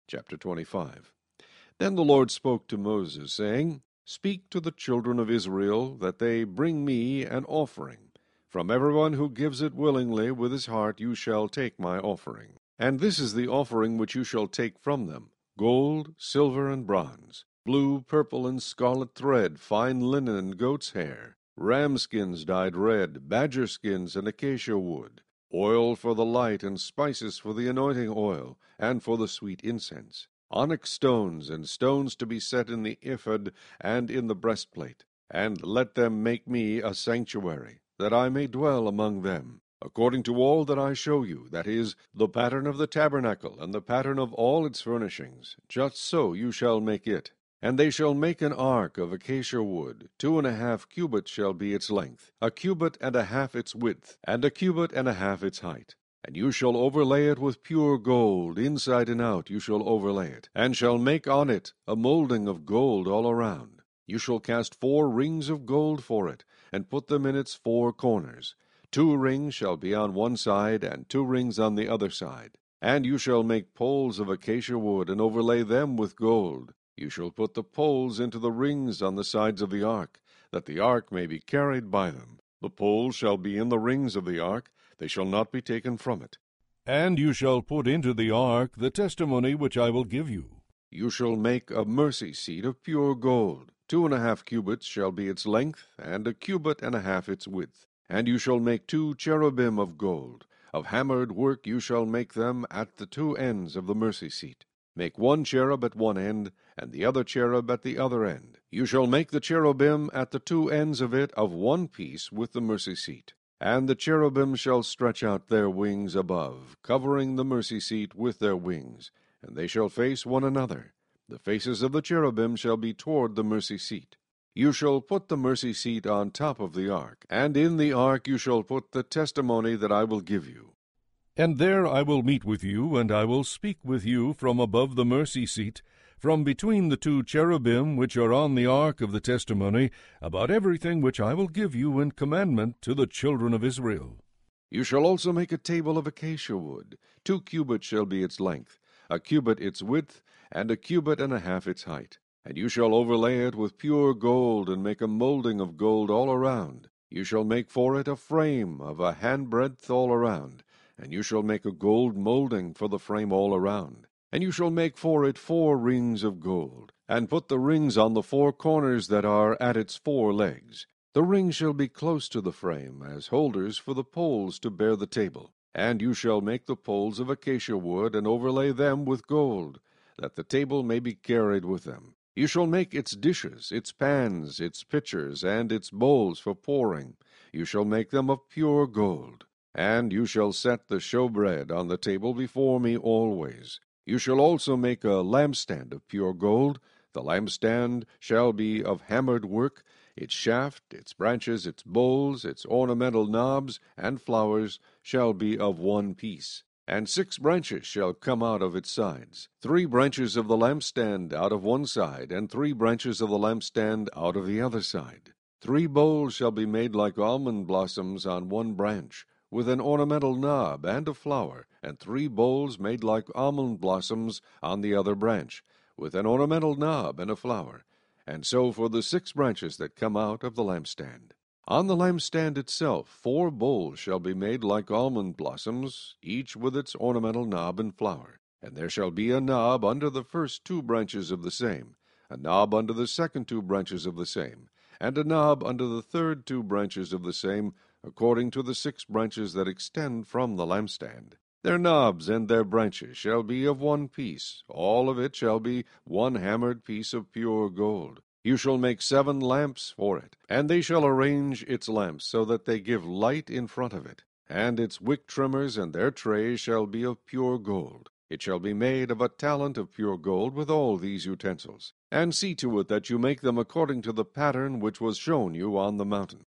Chapter 25. Then the Lord spoke to Moses, saying, Speak to the children of Israel, that they bring me an offering. From everyone who gives it willingly with his heart you shall take my offering. And this is the offering which you shall take from them: gold, silver, and bronze, blue, purple, and scarlet thread, fine linen and goat's hair, ram skins dyed red, badger skins and acacia wood, oil for the light, and spices for the anointing oil, and for the sweet incense, onyx stones, and stones to be set in the ephod and in the breastplate. And let them make me a sanctuary, that I may dwell among them, according to all that I show you, that is, the pattern of the tabernacle, and the pattern of all its furnishings. Just so you shall make it. And they shall make an ark of acacia wood. 2.5 cubits shall be its length, 1.5 cubits its width, and 1.5 cubits its height. And you shall overlay it with pure gold, inside and out you shall overlay it, and shall make on it a moulding of gold all around. You shall cast 4 rings of gold for it, and put them in its 4 corners. 2 rings shall be on one side, and 2 rings on the other side. And you shall make poles of acacia wood, and overlay them with gold. You shall put the poles into the rings on the sides of the ark, that the ark may be carried by them. The poles shall be in the rings of the ark, they shall not be taken from it. And you shall put into the ark the testimony which I will give you. You shall make a mercy seat of pure gold. 2.5 cubits shall be its length, and 1.5 cubits its width. And you shall make 2 cherubim of gold. Of hammered work you shall make them at the 2 ends of the mercy seat. Make 1 cherub at one end, and the other cherub at the other end. You shall make the cherubim at the 2 ends of it of one piece with the mercy seat. And the cherubim shall stretch out their wings above, covering the mercy seat with their wings, and they shall face one another. The faces of the cherubim shall be toward the mercy seat. You shall put the mercy seat on top of the ark, and in the ark you shall put the testimony that I will give you. And there I will meet with you, and I will speak with you from above the mercy seat, from between the 2 cherubim which are on the ark of the testimony, about everything which I will give you in commandment to the children of Israel. You shall also make a table of acacia wood. 2 cubits shall be its length, 1 cubit its width, and 1.5 cubits its height. And you shall overlay it with pure gold, and make a moulding of gold all around. You shall make for it a frame of a handbreadth all around, and you shall make a gold moulding for the frame all around. And you shall make for it 4 rings of gold, and put the rings on the 4 corners that are at its 4 legs. The rings shall be close to the frame, as holders for the poles to bear the table. And you shall make the poles of acacia wood, and overlay them with gold, that the table may be carried with them. You shall make its dishes, its pans, its pitchers, and its bowls for pouring. You shall make them of pure gold. And you shall set the showbread on the table before me always. You shall also make a lampstand of pure gold. The lampstand shall be of hammered work. Its shaft, its branches, its bowls, its ornamental knobs, and flowers shall be of one piece. And 6 branches shall come out of its sides, 3 branches of the lampstand out of one side, and 3 branches of the lampstand out of the other side. 3 bowls shall be made like almond blossoms on one branch, with an ornamental knob and a flower, and 3 bowls made like almond blossoms on the other branch, with an ornamental knob and a flower, and so for the 6 branches that come out of the lampstand. On the lampstand itself 4 bowls shall be made like almond blossoms, each with its ornamental knob and flower. And there shall be a knob under the first 2 branches of the same, a knob under the second 2 branches of the same, and a knob under the third 2 branches of the same, according to the 6 branches that extend from the lampstand. Their knobs and their branches shall be of one piece, all of it shall be one hammered piece of pure gold. You shall make 7 lamps for it, and they shall arrange its lamps so that they give light in front of it. And its wick trimmers and their trays shall be of pure gold. It shall be made of a talent of pure gold with all these utensils. And see to it that you make them according to the pattern which was shown you on the mountain.